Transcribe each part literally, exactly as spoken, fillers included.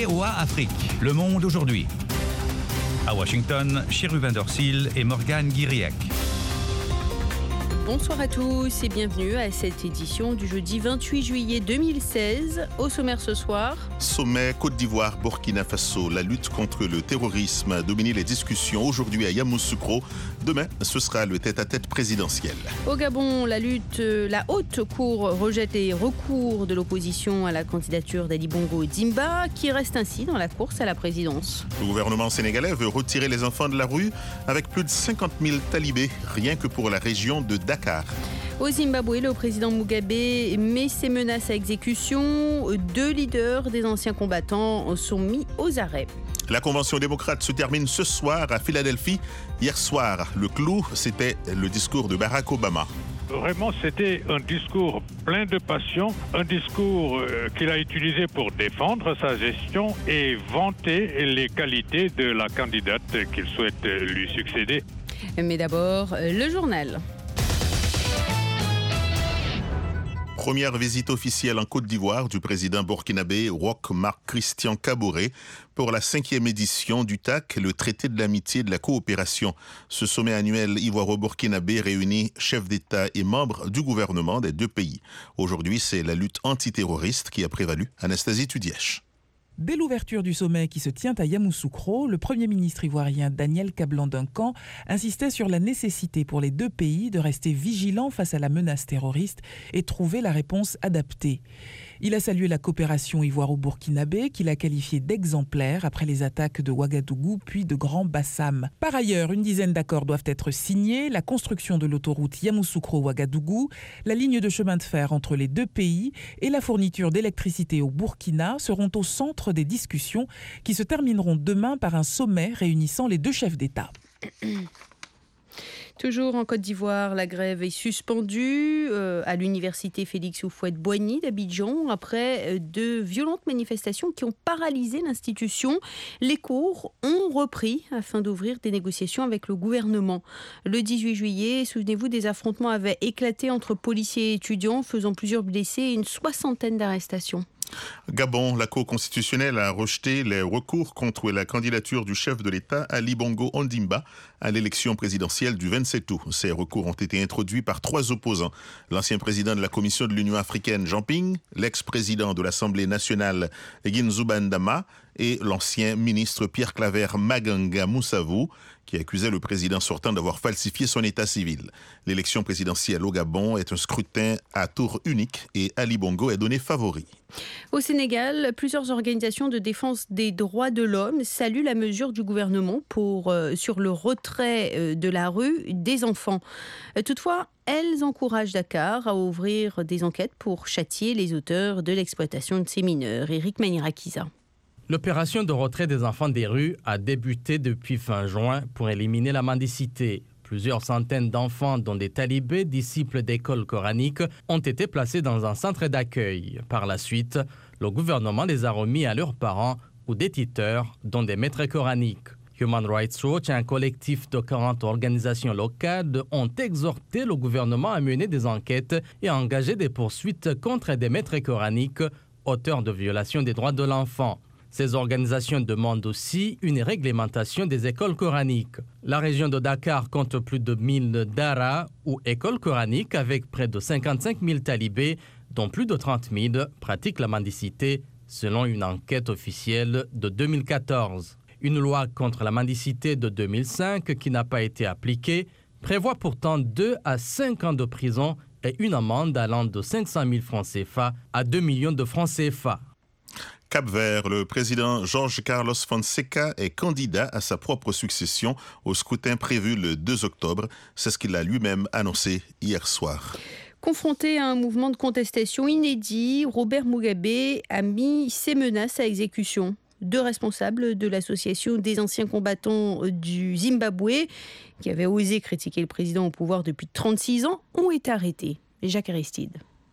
V O A Afrique, Le Monde aujourd'hui. À Washington, Chérubin Dorsil et Morgane Guiriac. Bonsoir à tous et bienvenue à cette édition du jeudi vingt-huit juillet deux mille seize. Au sommaire ce soir. Sommet Côte d'Ivoire, Burkina Faso. La lutte contre le terrorisme a dominé les discussions aujourd'hui à Yamoussoukro. Demain, ce sera le tête-à-tête présidentiel. Au Gabon, la lutte, la haute cour rejette les recours de l'opposition à la candidature d'Ali Bongo Ondimba, qui reste ainsi dans la course à la présidence. Le gouvernement sénégalais veut retirer les enfants de la rue avec plus de cinquante mille talibés, rien que pour la région de Dakar. Au Zimbabwe, le président Mugabe met ses menaces à exécution. Deux leaders des anciens combattants sont mis aux arrêts. La convention démocrate se termine ce soir à Philadelphie. Hier soir, le clou, c'était le discours de Barack Obama. Vraiment, c'était un discours plein de passion, un discours euh, qu'il a utilisé pour défendre sa gestion et vanter les qualités de la candidate qu'il souhaite lui succéder. Mais d'abord, le journal. Première visite officielle en Côte d'Ivoire du président burkinabé Roch Marc Christian Kaboré pour la cinquième édition du T A C, le traité de l'amitié et de la coopération. Ce sommet annuel ivoiro-burkinabé réunit chefs d'État et membres du gouvernement des deux pays. Aujourd'hui, c'est la lutte antiterroriste qui a prévalu. Anastasie Tudièche. Dès l'ouverture du sommet qui se tient à Yamoussoukro, le Premier ministre ivoirien Daniel Kablan-Duncan insistait sur la nécessité pour les deux pays de rester vigilants face à la menace terroriste et trouver la réponse adaptée. Il a salué la coopération ivoiro-burkinabé qu'il a qualifiée d'exemplaire après les attaques de Ouagadougou puis de Grand Bassam. Par ailleurs, une dizaine d'accords doivent être signés, la construction de l'autoroute Yamoussoukro-Ouagadougou, la ligne de chemin de fer entre les deux pays et la fourniture d'électricité au Burkina seront au centre des discussions qui se termineront demain par un sommet réunissant les deux chefs d'État. Toujours en Côte d'Ivoire, la grève est suspendue euh, à l'université Félix Houphouët-Boigny d'Abidjan après de violentes manifestations qui ont paralysé l'institution. Les cours ont repris afin d'ouvrir des négociations avec le gouvernement. Le dix-huit juillet, souvenez-vous, des affrontements avaient éclaté entre policiers et étudiants, faisant plusieurs blessés et une soixantaine d'arrestations. Gabon, la Cour constitutionnelle a rejeté les recours contre la candidature du chef de l'État Ali Bongo Ondimba à l'élection présidentielle du vingt-sept août. Ces recours ont été introduits par trois opposants. L'ancien président de la Commission de l'Union africaine, Jean Ping, l'ex-président de l'Assemblée nationale, Ginzuba Ndama, et l'ancien ministre Pierre Claver Maganga Moussavou, qui accusait le président sortant d'avoir falsifié son état civil. L'élection présidentielle au Gabon est un scrutin à tour unique et Ali Bongo est donné favori. Au Sénégal, plusieurs organisations de défense des droits de l'homme saluent la mesure du gouvernement pour, euh, sur le retrait euh, de la rue des enfants. Euh, toutefois, elles encouragent Dakar à ouvrir des enquêtes pour châtier les auteurs de l'exploitation de ces mineurs. Éric Manirakiza. L'opération de retrait des enfants des rues a débuté depuis fin juin pour éliminer la mendicité. Plusieurs centaines d'enfants, dont des talibés, disciples d'écoles coraniques, ont été placés dans un centre d'accueil. Par la suite, le gouvernement les a remis à leurs parents ou des tuteurs, dont des maîtres coraniques. Human Rights Watch et un collectif de quarante organisations locales ont exhorté le gouvernement à mener des enquêtes et à engager des poursuites contre des maîtres coraniques, auteurs de violations des droits de l'enfant. Ces organisations demandent aussi une réglementation des écoles coraniques. La région de Dakar compte plus de mille daras ou écoles coraniques avec près de cinquante-cinq mille talibés, dont plus de trente mille pratiquent la mendicité, selon une enquête officielle de deux mille quatorze. Une loi contre la mendicité de deux mille cinq, qui n'a pas été appliquée, prévoit pourtant deux à cinq ans de prison et une amende allant de cinq cent mille francs C F A à deux millions de francs C F A. Cap-Vert, le président Jorge Carlos Fonseca est candidat à sa propre succession au scrutin prévu le deux octobre. C'est ce qu'il a lui-même annoncé hier soir. Confronté à un mouvement de contestation inédit, Robert Mugabe a mis ses menaces à exécution. Deux responsables de l'association des anciens combattants du Zimbabwe, qui avaient osé critiquer le président au pouvoir depuis trente-six ans, ont été arrêtés. Jacques Aristide.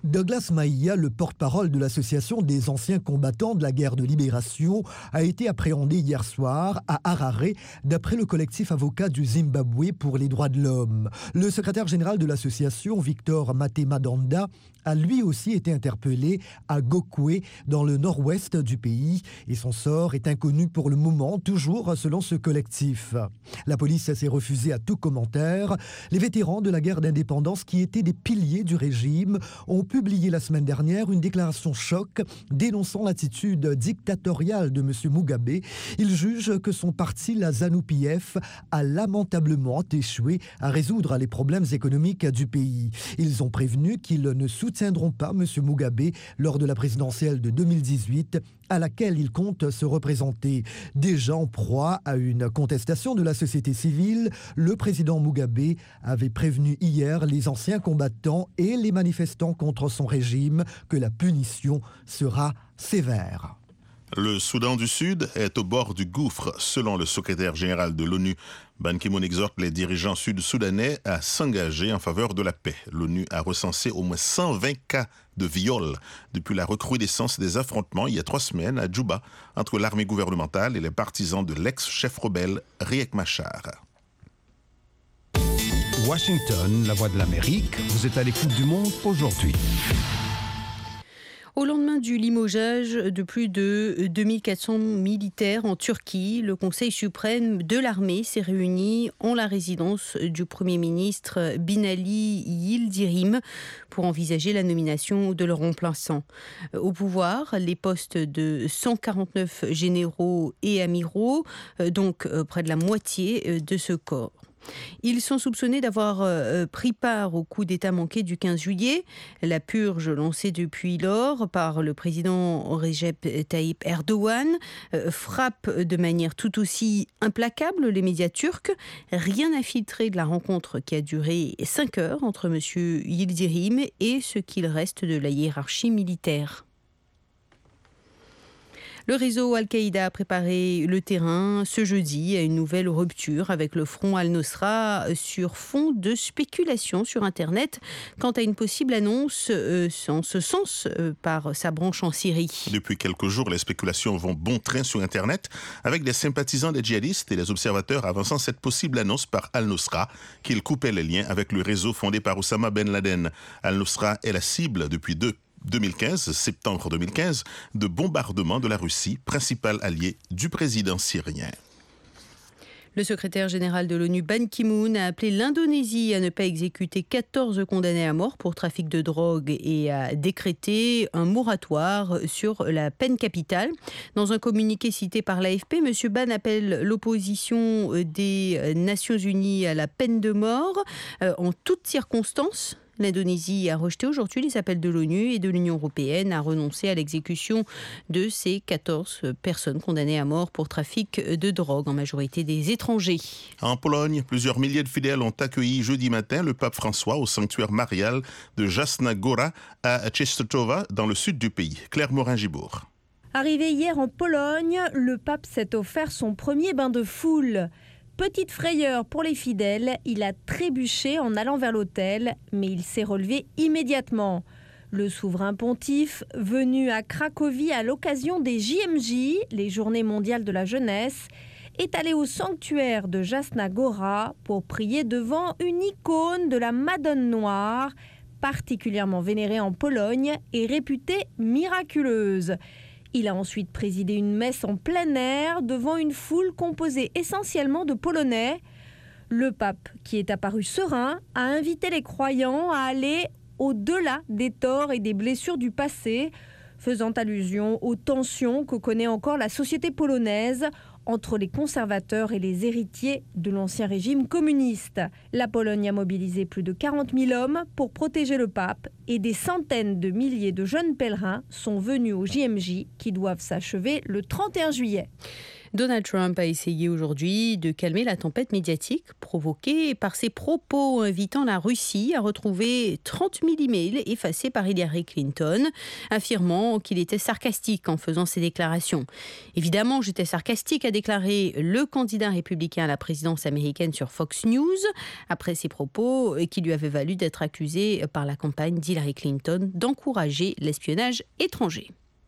Douglas Maïa, le porte-parole de l'association des anciens combattants de la guerre de libération, a été appréhendé hier soir à Harare, d'après le collectif avocat du Zimbabwe pour les droits de l'homme. Le secrétaire général de l'association, Victor Matemadanda, a lui aussi été interpellé à Gokwe, dans le nord-ouest du pays, et son sort est inconnu pour le moment, toujours selon ce collectif. La police s'est refusée à tout commentaire. Les vétérans de la guerre d'indépendance, qui étaient des piliers du régime, ont publié la semaine dernière une déclaration choc dénonçant l'attitude dictatoriale de M. Mugabe. Ils jugent que son parti, la ZANU-P F, a lamentablement échoué à résoudre les problèmes économiques du pays. Ils ont prévenu qu'ils ne soutiendront pas M. Mugabe lors de la présidentielle de deux mille dix-huit, à laquelle ils comptent se représenter. Déjà en proie à une contestation de la société civile, le président Mugabe avait prévenu hier les anciens combattants et les manifestants contre son régime que la punition sera sévère. Le Soudan du Sud est au bord du gouffre, selon le secrétaire général de l'ONU. Ban Ki-moon exhorte les dirigeants sud-soudanais à s'engager en faveur de la paix. L'ONU a recensé au moins cent vingt cas de viol depuis la recrudescence des affrontements il y a trois semaines à Djouba entre l'armée gouvernementale et les partisans de l'ex-chef rebelle Riek Machar. Washington, la voix de l'Amérique, vous êtes à l'écoute du monde aujourd'hui. Au lendemain du limogeage de plus de deux mille quatre cents militaires en Turquie, le Conseil suprême de l'armée s'est réuni en la résidence du Premier ministre Binali Yildirim pour envisager la nomination de leur remplaçant. Au pouvoir, les postes de cent quarante-neuf généraux et amiraux, donc près de la moitié de ce corps. Ils sont soupçonnés d'avoir euh, pris part au coup d'État manqué du quinze juillet. La purge lancée depuis lors par le président Recep Tayyip Erdogan euh, frappe de manière tout aussi implacable les médias turcs. Rien n'a filtré de la rencontre qui a duré cinq heures entre M. Yildirim et ce qu'il reste de la hiérarchie militaire. Le réseau Al-Qaïda a préparé le terrain ce jeudi à une nouvelle rupture avec le front Al-Nosra sur fond de spéculation sur Internet quant à une possible annonce euh, en ce sens euh, par sa branche en Syrie. Depuis quelques jours, les spéculations vont bon train sur Internet avec des sympathisants des djihadistes et les observateurs avançant cette possible annonce par Al-Nosra qu'il coupait les liens avec le réseau fondé par Oussama Ben Laden. Al-Nosra est la cible depuis deux deux mille quinze, septembre deux mille quinze, de bombardements de la Russie, principal allié du président syrien. Le secrétaire général de l'ONU, Ban Ki-moon, a appelé l'Indonésie à ne pas exécuter quatorze condamnés à mort pour trafic de drogue et a décrété un moratoire sur la peine capitale. Dans un communiqué cité par l'A F P, M. Ban appelle l'opposition des Nations Unies à la peine de mort en toutes circonstances. L'Indonésie a rejeté aujourd'hui les appels de l'ONU et de l'Union européenne à renoncer à l'exécution de ces quatorze personnes condamnées à mort pour trafic de drogue, en majorité des étrangers. En Pologne, plusieurs milliers de fidèles ont accueilli jeudi matin le pape François au sanctuaire marial de Jasna Góra à Częstochowa, dans le sud du pays. Claire Morin-Gibourg. Arrivé hier en Pologne, le pape s'est offert son premier bain de foule. Petite frayeur pour les fidèles, il a trébuché en allant vers l'autel, mais il s'est relevé immédiatement. Le souverain pontife, venu à Cracovie à l'occasion des J M J, les Journées mondiales de la jeunesse, est allé au sanctuaire de Jasna Góra pour prier devant une icône de la Madone Noire, particulièrement vénérée en Pologne et réputée miraculeuse. Il a ensuite présidé une messe en plein air devant une foule composée essentiellement de Polonais. Le pape, qui est apparu serein, a invité les croyants à aller au-delà des torts et des blessures du passé, faisant allusion aux tensions que connaît encore la société polonaise entre les conservateurs et les héritiers de l'ancien régime communiste. La Pologne a mobilisé plus de quarante mille hommes pour protéger le pape et des centaines de milliers de jeunes pèlerins sont venus au J M J qui doivent s'achever le trente et un juillet. Donald Trump a essayé aujourd'hui de calmer la tempête médiatique provoquée par ses propos invitant la Russie à retrouver trente mille emails effacés par Hillary Clinton, affirmant qu'il était sarcastique en faisant ces déclarations. Évidemment, j'étais sarcastique, a déclaré le candidat républicain à la présidence américaine sur Fox News, après ses propos qui lui avaient valu d'être accusé par la campagne d'Hillary Clinton d'encourager l'espionnage étranger.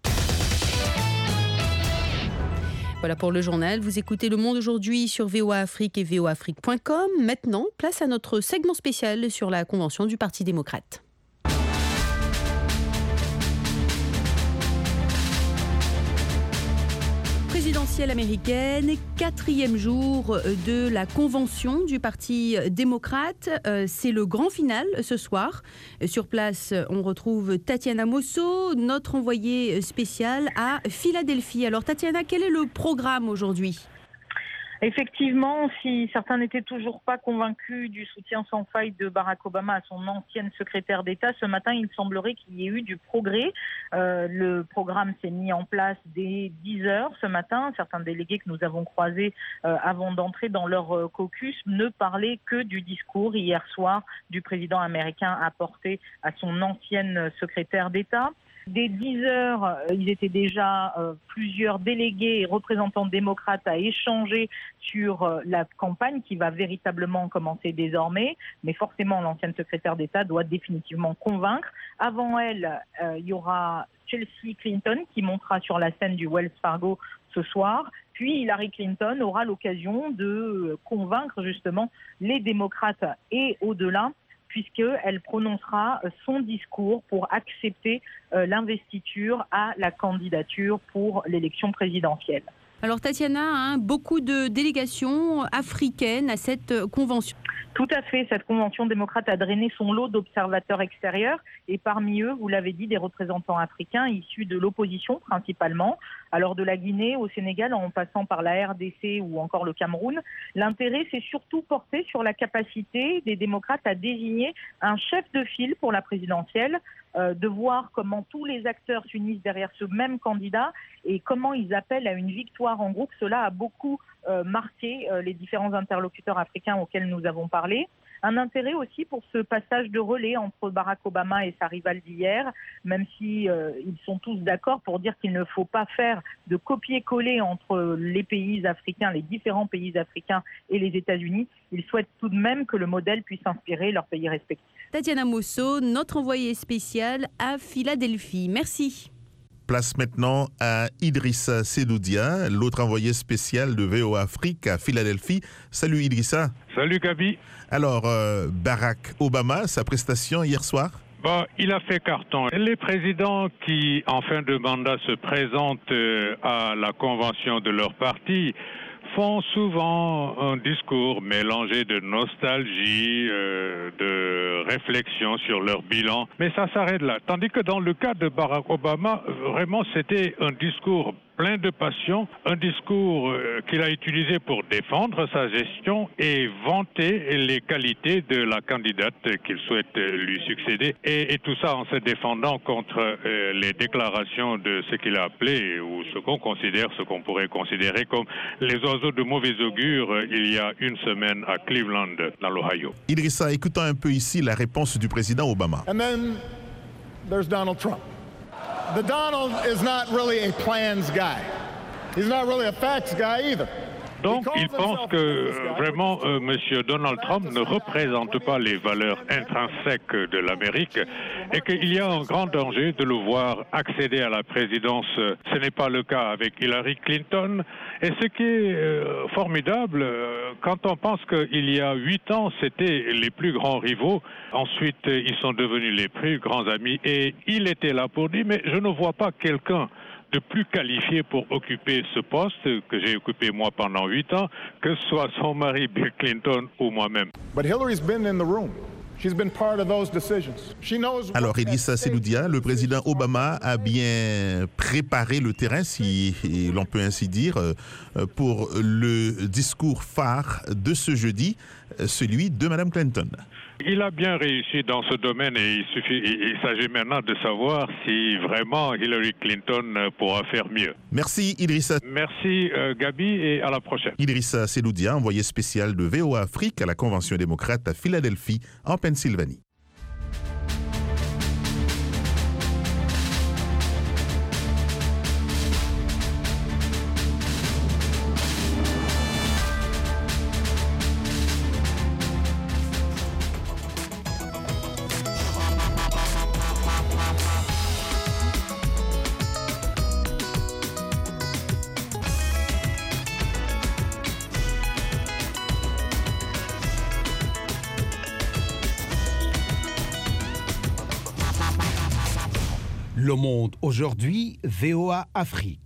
Voilà pour le journal. Vous écoutez Le Monde aujourd'hui sur V O A Afrique et V O A Afrique point com. Maintenant, place à notre segment spécial sur la convention du Parti démocrate. Présidentielle américaine, quatrième jour de la convention du Parti démocrate. C'est le grand final ce soir. Sur place, on retrouve Tatiana Mosso, notre envoyée spéciale à Philadelphie. Alors Tatiana, quel est le programme aujourd'hui ? Effectivement, si certains n'étaient toujours pas convaincus du soutien sans faille de Barack Obama à son ancienne secrétaire d'État, ce matin, il semblerait qu'il y ait eu du progrès. Euh, le programme s'est mis en place dès dix heures ce matin. Certains délégués que nous avons croisés euh, avant d'entrer dans leur euh, caucus ne parlaient que du discours hier soir du président américain apporté à son ancienne secrétaire d'État. Dès dix heures, il était déjà euh, plusieurs délégués et représentants démocrates à échanger sur euh, la campagne qui va véritablement commencer désormais. Mais forcément, l'ancienne secrétaire d'État doit définitivement convaincre. Avant elle, euh, il y aura Chelsea Clinton qui montera sur la scène du Wells Fargo ce soir. Puis Hillary Clinton aura l'occasion de convaincre justement les démocrates et au-delà, puisqu'elle prononcera son discours pour accepter euh, l'investiture à la candidature pour l'élection présidentielle. Alors Tatiana, hein, beaucoup de délégations africaines à cette convention. Tout à fait, cette convention démocrate a drainé son lot d'observateurs extérieurs et parmi eux, vous l'avez dit, des représentants africains issus de l'opposition principalement. Alors de la Guinée au Sénégal en passant par la R D C ou encore le Cameroun, l'intérêt s'est surtout porté sur la capacité des démocrates à désigner un chef de file pour la présidentielle, euh, de voir comment tous les acteurs s'unissent derrière ce même candidat et comment ils appellent à une victoire en groupe. Cela a beaucoup euh, marqué euh, les différents interlocuteurs africains auxquels nous avons parlé. Un intérêt aussi pour ce passage de relais entre Barack Obama et sa rivale d'hier, même si euh, ils sont tous d'accord pour dire qu'il ne faut pas faire de copier-coller entre les pays africains, les différents pays africains et les États-Unis. Ils souhaitent tout de même que le modèle puisse inspirer leurs pays respectifs. Tatiana Mosso, notre envoyée spéciale à Philadelphie. Merci. Place maintenant à Idrissa Sedoudia, l'autre envoyé spécial de V O A Afrique à Philadelphie. Salut Idrissa. Salut Gabi. Alors, euh, Barack Obama, sa prestation hier soir ? Bah, il a fait carton. Les présidents qui, en fin de mandat, se présentent à la convention de leur parti font souvent un discours mélangé de nostalgie, euh, de réflexion sur leur bilan, mais ça s'arrête là. Tandis que dans le cas de Barack Obama, vraiment c'était un discours plein de passion, un discours euh, qu'il a utilisé pour défendre sa gestion et vanter les qualités de la candidate qu'il souhaite euh, lui succéder, et, et tout ça en se défendant contre euh, les déclarations de ce qu'il a appelé, ou ce qu'on considère, ce qu'on pourrait considérer comme les oiseaux de mauvais augure euh, il y a une semaine à Cleveland, dans l'Ohio. Idrissa, écoutons un peu ici la réponse du président Obama. And then there's Donald Trump. The Donald is not really a plans guy. He's not really a facts guy either. Donc, il pense que vraiment, euh, M. Donald Trump ne représente pas les valeurs intrinsèques de l'Amérique et qu'il y a un grand danger de le voir accéder à la présidence. Ce n'est pas le cas avec Hillary Clinton. Et ce qui est euh, formidable, euh, quand on pense qu'il y a huit ans, c'était les plus grands rivaux. Ensuite, ils sont devenus les plus grands amis. Et il était là pour dire, mais je ne vois pas quelqu'un de plus qualifié pour occuper ce poste que j'ai occupé moi pendant huit ans, que ce soit son mari Bill Clinton ou moi-même. But Hillary's been in the room. She's been part of those decisions. She knows. Alors, Idrissa Sedoudia, le président Obama a bien préparé le terrain, si l'on peut ainsi dire, pour le discours phare de ce jeudi, celui de Mme Clinton. Il a bien réussi dans ce domaine et il suffit, il s'agit maintenant de savoir si vraiment Hillary Clinton pourra faire mieux. Merci Idrissa. Merci euh, Gabi et à la prochaine. Idrissa Seloudia, envoyé spécial de V O A Afrique à la Convention démocrate à Philadelphie, en Pennsylvanie. Le Monde aujourd'hui, V O A Afrique.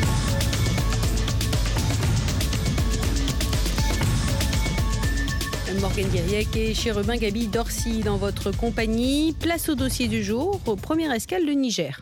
Morgane Guiriec et Chérubin Gabi Dorcy dans votre compagnie. Place au dossier du jour. Première escale, le Niger.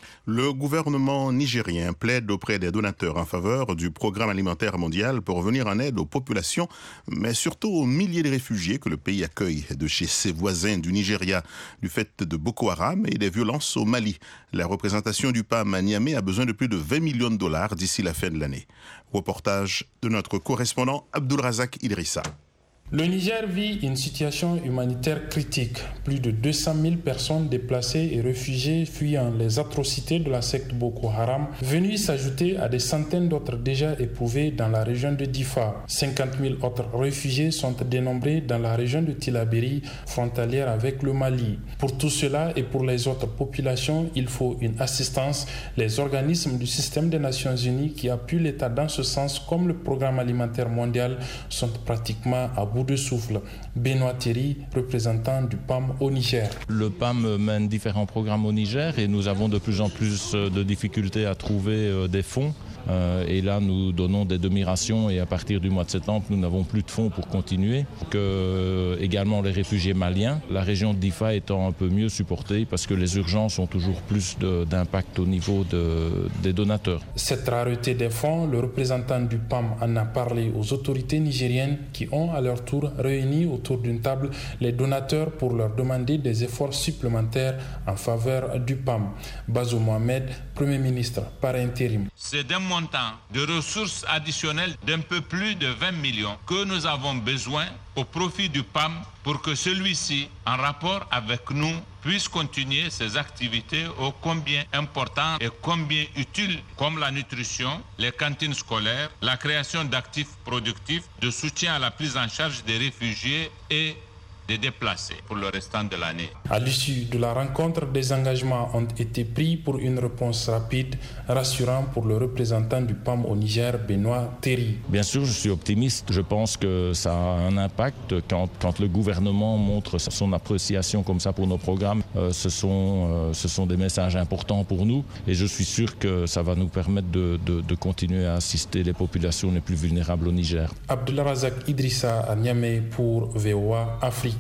Le gouvernement nigérien plaide auprès des donateurs en faveur du programme alimentaire mondial pour venir en aide aux populations, mais surtout aux milliers de réfugiés que le pays accueille de chez ses voisins du Nigeria, du fait de Boko Haram et des violences au Mali. La représentation du P A M à Niamey a besoin de plus de vingt millions de dollars d'ici la fin de l'année. Reportage de notre correspondant Abdulrazak Idrissa. Le Niger vit une situation humanitaire critique. Plus de deux cent mille personnes déplacées et réfugiées fuyant les atrocités de la secte Boko Haram, venues s'ajouter à des centaines d'autres déjà éprouvées dans la région de Difa. cinquante mille autres réfugiés sont dénombrés dans la région de Tillabéri, frontalière avec le Mali. Pour tout cela et pour les autres populations, il faut une assistance. Les organismes du système des Nations Unies qui appuient l'État dans ce sens, comme le Programme alimentaire mondial, sont pratiquement à bout de souffle. Benoît Thierry, représentant du P A M au Niger. Le P A M mène différents programmes au Niger et nous avons de plus en plus de difficultés à trouver des fonds. Euh, et là, nous donnons des demi-rations et à partir du mois de septembre, nous n'avons plus de fonds pour continuer. Que, euh, également les réfugiés maliens, la région de Difa étant un peu mieux supportée parce que les urgences ont toujours plus de, d'impact au niveau de, des donateurs. Cette rareté des fonds, le représentant du P A M en a parlé aux autorités nigériennes qui ont à leur tour réuni autour d'une table les donateurs pour leur demander des efforts supplémentaires en faveur du P A M. Bazoum Mohamed, Premier ministre par intérim. C'est d'un montant de ressources additionnelles d'un peu plus de vingt millions que nous avons besoin au profit du P A M pour que celui-ci, en rapport avec nous, puisse continuer ses activités ô combien importantes et combien utiles comme la nutrition, les cantines scolaires, la création d'actifs productifs, de soutien à la prise en charge des réfugiés et des déplacés pour le restant de l'année. À l'issue de la rencontre, des engagements ont été pris pour une réponse rapide, rassurant pour le représentant du P A M au Niger, Benoît Thierry. Bien sûr, je suis optimiste. Je pense que ça a un impact quand, quand le gouvernement montre son appréciation comme ça pour nos programmes. Euh, ce, sont, euh, ce sont des messages importants pour nous et je suis sûr que ça va nous permettre de, de, de continuer à assister les populations les plus vulnérables au Niger. Abdulrazak Idrissa à Niamey pour V O A Afrique.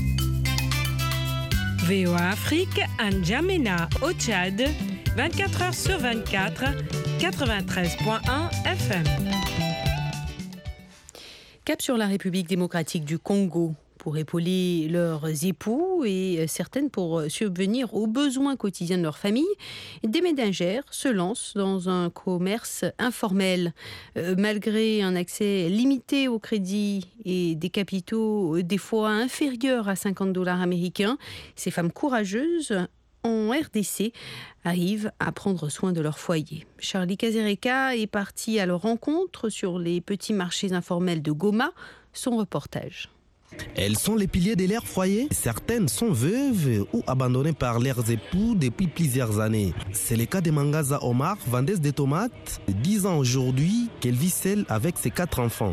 V O A Afrique à N'Djamena au Tchad, vingt-quatre heures sur vingt-quatre, quatre-vingt-treize virgule un F M. Cap sur la République démocratique du Congo pour épauler leurs époux et certaines pour subvenir aux besoins quotidiens de leur famille. Des ménagères se lancent dans un commerce informel. Euh, malgré un accès limité au crédit et des capitaux des fois inférieurs à cinquante dollars américains, ces femmes courageuses en R D C arrivent à prendre soin de leur foyer. Charlie Kazereka est parti à leur rencontre sur les petits marchés informels de Goma. Son reportage. Elles sont les piliers de leur foyer. Certaines sont veuves ou abandonnées par leurs époux depuis plusieurs années. C'est le cas de Mangaza Omar, vendeuse de tomates. dix ans aujourd'hui qu'elle vit seule avec ses quatre enfants.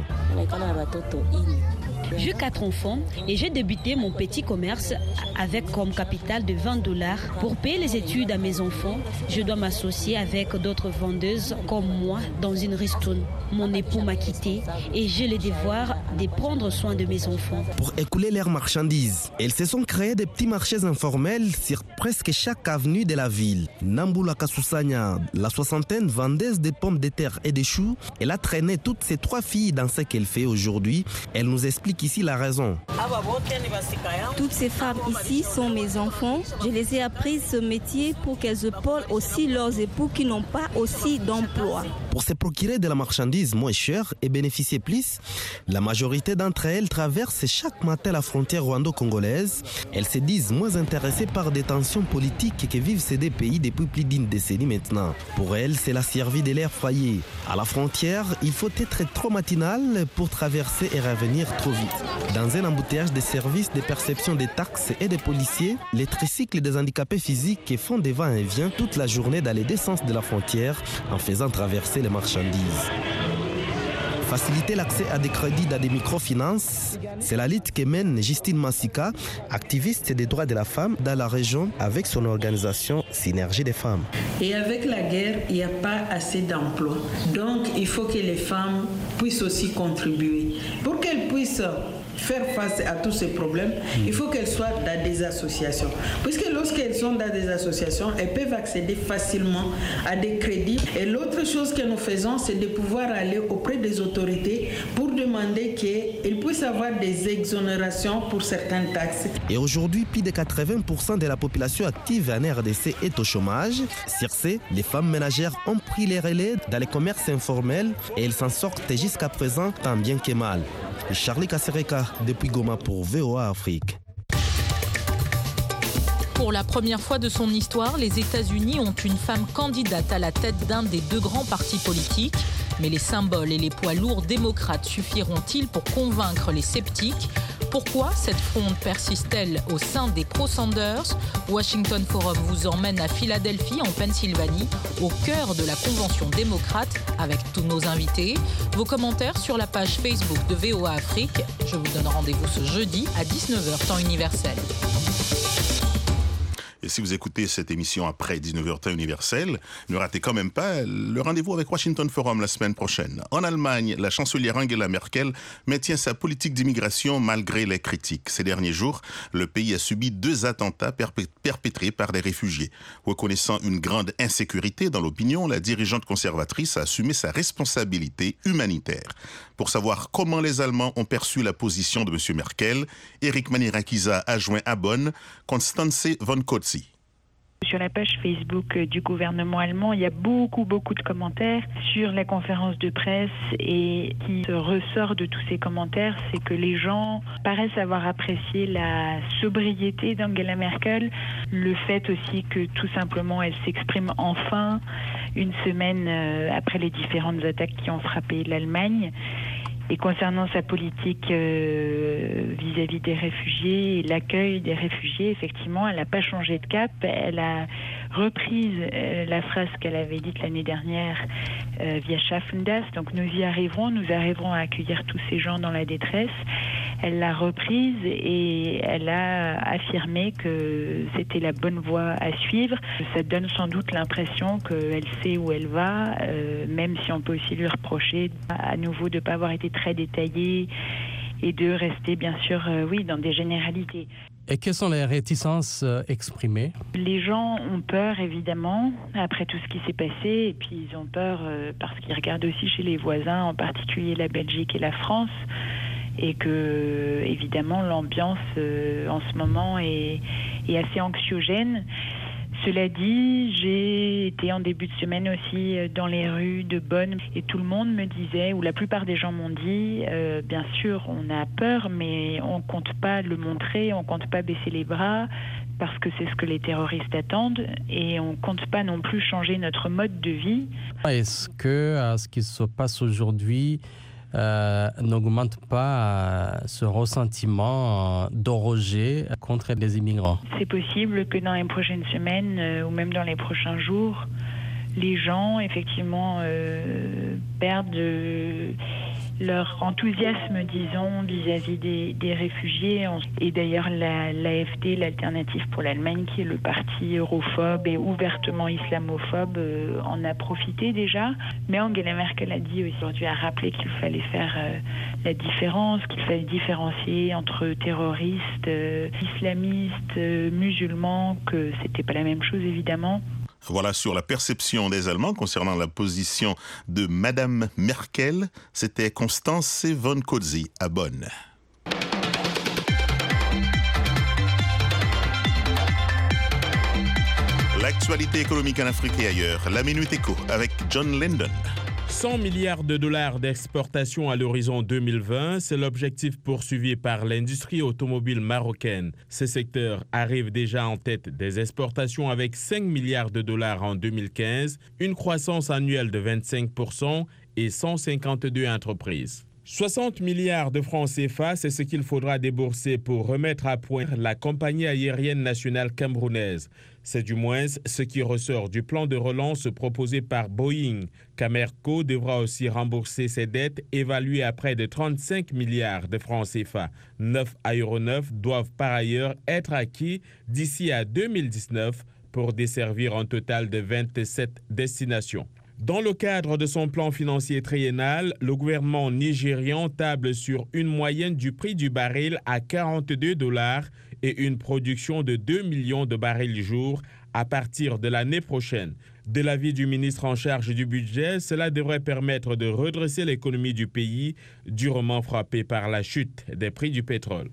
J'ai quatre enfants et j'ai débuté mon petit commerce avec comme capital de vingt dollars. Pour payer les études à mes enfants, je dois m'associer avec d'autres vendeuses comme moi dans une ristourne. Mon époux m'a quitté et j'ai le devoir de prendre soin de mes enfants. Pour écouler leurs marchandises, elles se sont créées des petits marchés informels sur presque chaque avenue de la ville. Namboula Kasusanya, la soixantaine vendeuse de pommes de terre et de choux, elle a traîné toutes ses trois filles dans ce qu'elle fait aujourd'hui. Elle nous explique explique ici la raison. Toutes ces femmes ici sont mes enfants. Je les ai appris ce métier pour qu'elles épaulent aussi leurs époux qui n'ont pas aussi d'emploi. Pour se procurer de la marchandise moins chère et bénéficier plus, la majorité d'entre elles traversent chaque matin la frontière rwando-congolaise. Elles se disent moins intéressées par des tensions politiques que vivent ces deux pays depuis plus d'une décennie maintenant. Pour elles, c'est la survie de leur foyer. À la frontière, il faut être trop matinal pour traverser et revenir trop vite. Dans un embouteillage de services de perception des taxes et des policiers, les tricycles des handicapés physiques font des va-et-vient toute la journée dans les deux sens de la frontière en faisant traverser les marchandises. Faciliter l'accès à des crédits dans des microfinances, c'est la lutte que mène Justine Massika, activiste des droits de la femme dans la région avec son organisation Synergie des femmes. Et avec la guerre, il n'y a pas assez d'emplois. Donc il faut que les femmes puissent aussi contribuer. Pour qu'elles puissent faire face à tous ces problèmes, il faut qu'elles soient dans des associations. Puisque lorsqu'elles sont dans des associations, elles peuvent accéder facilement à des crédits. Et l'autre chose que nous faisons, c'est de pouvoir aller auprès des autorités pour demander qu'ils puissent avoir des exonérations pour certaines taxes. Et aujourd'hui, plus de quatre-vingts pour cent de la population active en R D C est au chômage. Sur ce, les femmes ménagères ont pris les relais dans les commerces informels et elles s'en sortent jusqu'à présent tant bien que mal. Charlie Kassereka depuis Goma pour V O A Afrique. Pour la première fois de son histoire, les États-Unis ont une femme candidate à la tête d'un des deux grands partis politiques. Mais les symboles et les poids lourds démocrates suffiront-ils pour convaincre les sceptiques ? Pourquoi cette fronde persiste-t-elle au sein des pro-Sanders ? Washington Forum vous emmène à Philadelphie, en Pennsylvanie, au cœur de la convention démocrate, avec tous nos invités. Vos commentaires sur la page Facebook de V O A Afrique. Je vous donne rendez-vous ce jeudi à dix-neuf heures temps universel. Et si vous écoutez cette émission après dix-neuf heures temps universel, ne ratez quand même pas le rendez-vous avec Washington Forum la semaine prochaine. En Allemagne, la chancelière Angela Merkel maintient sa politique d'immigration malgré les critiques. Ces derniers jours, le pays a subi deux attentats perpé- perpétrés par des réfugiés. Reconnaissant une grande insécurité dans l'opinion, la dirigeante conservatrice a assumé sa responsabilité humanitaire. Pour savoir comment les Allemands ont perçu la position de M. Merkel, Eric Manirakiza a joint à Bonn Constanze von Kotzi. Sur la page Facebook du gouvernement allemand, il y a beaucoup, beaucoup de commentaires sur la conférence de presse, et qui se ressort de tous ces commentaires, c'est que les gens paraissent avoir apprécié la sobriété d'Angela Merkel, le fait aussi que tout simplement elle s'exprime enfin une semaine après les différentes attaques qui ont frappé l'Allemagne. Et concernant sa politique euh, vis-à-vis des réfugiés et l'accueil des réfugiés, effectivement, elle n'a pas changé de cap. Elle a reprise euh, la phrase qu'elle avait dite l'année dernière euh, via Schaffen das. Donc nous y arriverons, nous arriverons à accueillir tous ces gens dans la détresse. Elle l'a reprise et elle a affirmé que c'était la bonne voie à suivre. Ça donne sans doute l'impression qu'elle sait où elle va, euh, même si on peut aussi lui reprocher à nouveau de ne pas avoir été très détaillée et de rester bien sûr euh, oui, dans des généralités. Et quelles sont les réticences euh, exprimées ? Les gens ont peur évidemment après tout ce qui s'est passé, et puis ils ont peur euh, parce qu'ils regardent aussi chez les voisins, en particulier la Belgique et la France, et que évidemment l'ambiance euh, en ce moment est, est assez anxiogène. Cela dit, j'ai été en début de semaine aussi dans les rues de Bonn et tout le monde me disait, ou la plupart des gens m'ont dit, euh, bien sûr on a peur mais on compte pas le montrer, on compte pas baisser les bras parce que c'est ce que les terroristes attendent, et on compte pas non plus changer notre mode de vie. Est-ce que à ce qui se passe aujourd'hui Euh, n'augmente pas euh, ce ressentiment euh, de rejet contre les immigrants ? C'est possible que dans les prochaines semaines euh, ou même dans les prochains jours, les gens effectivement euh, perdent euh, leur enthousiasme, disons, vis-à-vis des, des réfugiés. Et d'ailleurs, la, l'A F D, l'Alternative pour l'Allemagne, qui est le parti europhobe et ouvertement islamophobe, euh, en a profité déjà. Mais Angela Merkel a dit aujourd'hui, a rappelé qu'il fallait faire euh, la différence, qu'il fallait différencier entre terroristes, euh, islamistes, euh, musulmans, que c'était pas la même chose évidemment. Voilà sur la perception des Allemands concernant la position de Madame Merkel. C'était Constanze von Kotzi à Bonn. L'actualité économique en Afrique et ailleurs. La Minute Éco avec John Linden. cent milliards de dollars d'exportation à l'horizon deux mille vingt, c'est l'objectif poursuivi par l'industrie automobile marocaine. Ce secteur arrive déjà en tête des exportations avec cinq milliards de dollars en deux mille quinze, une croissance annuelle de vingt-cinq pour cent et cent cinquante-deux entreprises. soixante milliards de francs C F A, c'est ce qu'il faudra débourser pour remettre à point la compagnie aérienne nationale camerounaise. C'est du moins ce qui ressort du plan de relance proposé par Boeing. Camerco devra aussi rembourser ses dettes évaluées à près de trente-cinq milliards de francs C F A. Neuf aéronefs doivent par ailleurs être acquis d'ici à deux mille dix-neuf pour desservir un total de vingt-sept destinations. Dans le cadre de son plan financier triennal, le gouvernement nigérian table sur une moyenne du prix du baril à quarante-deux dollars et une production de deux millions de barils jour à partir de l'année prochaine. De l'avis du ministre en charge du budget, cela devrait permettre de redresser l'économie du pays, durement frappée par la chute des prix du pétrole.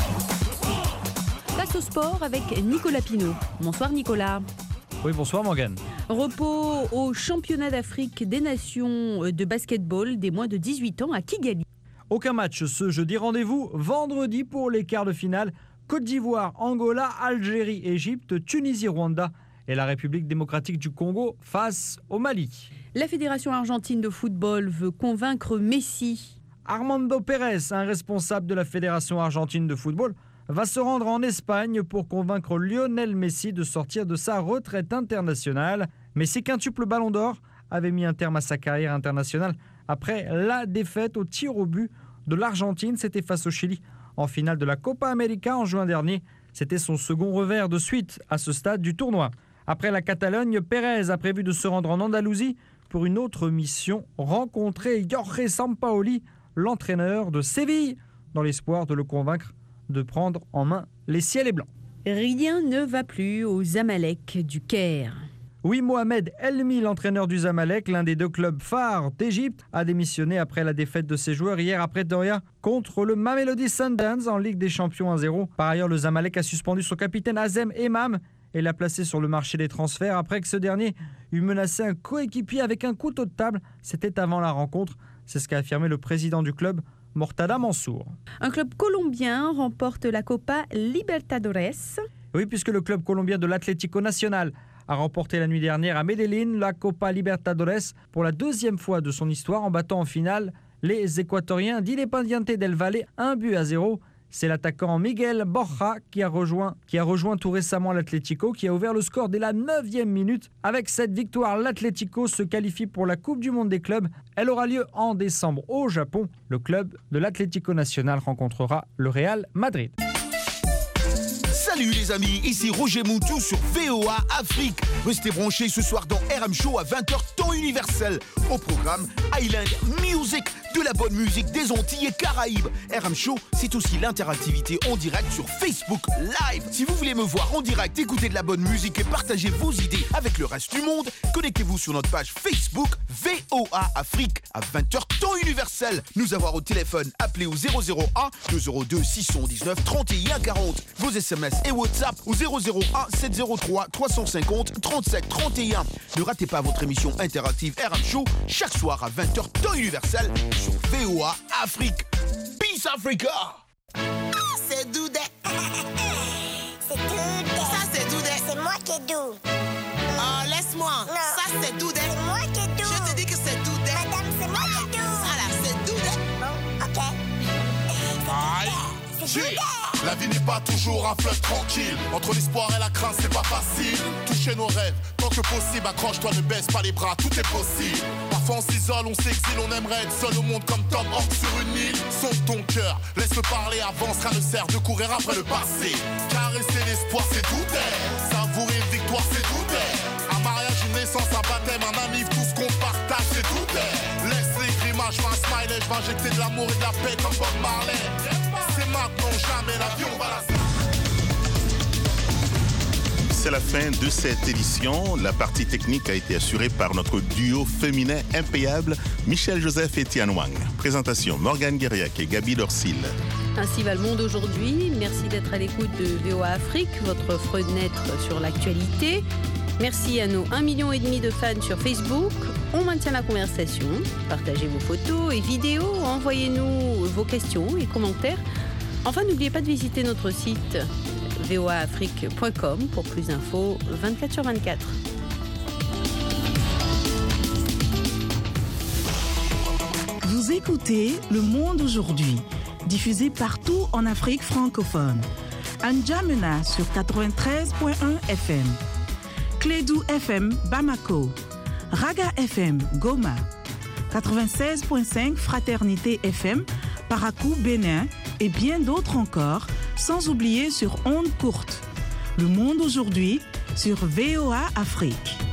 Place au sport avec Nicolas Pinault. Bonsoir Nicolas. Oui, bonsoir Morgane. Repos au championnat d'Afrique des nations de basketball des moins de dix-huit ans à Kigali. Aucun match ce jeudi. Rendez-vous vendredi pour les quarts de finale. Côte d'Ivoire, Angola, Algérie, Égypte, Tunisie, Rwanda et la République démocratique du Congo face au Mali. La Fédération argentine de football veut convaincre Messi. Armando Pérez, un responsable de la Fédération argentine de football, va se rendre en Espagne pour convaincre Lionel Messi de sortir de sa retraite internationale. Messi, quintuple ballon d'or, avait mis un terme à sa carrière internationale après la défaite au tir au but de l'Argentine. C'était face au Chili en finale de la Copa América en juin dernier. C'était son second revers de suite à ce stade du tournoi. Après la Catalogne, Pérez a prévu de se rendre en Andalousie pour une autre mission, rencontrer Jorge Sampaoli, l'entraîneur de Séville, dans l'espoir de le convaincre de prendre en main les ciels et blancs. Rien ne va plus aux Zamalek du Caire. Oui, Mohamed Elmi, l'entraîneur du Zamalek, l'un des deux clubs phares d'Égypte, a démissionné après la défaite de ses joueurs hier à Pretoria contre le Mamelodi Sundowns en Ligue des Champions un zéro. Par ailleurs, le Zamalek a suspendu son capitaine Azem Emam et l'a placé sur le marché des transferts après que ce dernier eut menacé un coéquipier avec un couteau de table. C'était avant la rencontre. C'est ce qu'a affirmé le président du club, Mortada Mansour. Un club colombien remporte la Copa Libertadores. Oui, puisque le club colombien de l'Atlético Nacional a remporté la nuit dernière à Medellín la Copa Libertadores pour la deuxième fois de son histoire en battant en finale les Équatoriens d'Independiente del Valle un but à zéro. C'est l'attaquant Miguel Borja qui a rejoint, qui a rejoint tout récemment l'Atlético, qui a ouvert le score dès la neuvième minute. Avec cette victoire, l'Atlético se qualifie pour la Coupe du Monde des clubs. Elle aura lieu en décembre au Japon. Le club de l'Atlético Nacional rencontrera le Real Madrid. Salut les amis, ici Roger Moutou sur V O A Afrique. Restez branchés ce soir dans R M Show à vingt heures temps universel. Au programme Island Music, de la bonne musique des Antilles et Caraïbes. R M Show, c'est aussi l'interactivité en direct sur Facebook Live. Si vous voulez me voir en direct, écouter de la bonne musique et partager vos idées avec le reste du monde, connectez-vous sur notre page Facebook V O A Afrique à vingt heures temps universel. Nous avoir au téléphone, appelez au zéro zéro un deux zéro deux six un neuf trente et un quarante. Vos S M S et WhatsApp au zéro zéro un sept zéro trois trois cent cinquante trente-sept trente et un. Ne ratez pas votre émission interactive R M Show chaque soir à vingt heures temps universel sur V O A Afrique. Peace Africa. C'est Doudé. C'est Doudé. Ça c'est Doudé. C'est moi qui est doux. Oh, laisse-moi. Non. Ça c'est Doudé. C'est moi qui est doux. Je te dis que c'est Doudé. Madame, c'est moi qui est doux. Ça là, c'est Doudé. Bon, ok. Aïe. C'est Doudé. La vie n'est pas toujours un fleuve tranquille. Entre l'espoir et la crainte, c'est pas facile. Toucher nos rêves, tant que possible, accroche-toi, ne baisse pas les bras, tout est possible. Parfois on s'isole, on s'exile, on aimerait être seul au monde comme Tom Hanks sur une île. Sauve ton cœur, laisse-le parler, avance, rien ne sert de courir après le passé. Caresser l'espoir, c'est tout est. Savourer une victoire, c'est tout est. Un mariage, une naissance, un baptême, un ami, tout ce qu'on partage, c'est tout est. Laisse les grimaces, je fais un smiley, je vais injecter de l'amour et de la paix comme Bob Marley. C'est maintenant, jamais l'avion va la... C'est la fin de cette édition. La partie technique a été assurée par notre duo féminin impayable, Michel Joseph et Tian Wang. Présentation, Morgane Guériac et Gabi Dorsil. Ainsi va le monde aujourd'hui. Merci d'être à l'écoute de V O A Afrique, votre fenêtre sur l'actualité. Merci à nos un million et demi de fans sur Facebook. On maintient la conversation. Partagez vos photos et vidéos. Envoyez-nous vos questions et commentaires. Enfin, n'oubliez pas de visiter notre site v o a afrique point com pour plus d'infos vingt-quatre sur vingt-quatre. Vous écoutez Le Monde aujourd'hui, diffusé partout en Afrique francophone. N'Djamena sur quatre-vingt-treize point un F M. Clédou F M Bamako. Raga F M Goma. quatre-vingt-seize point cinq Fraternité F M Parakou Bénin et bien d'autres encore, sans oublier sur ondes courtes. Le Monde aujourd'hui sur V O A Afrique.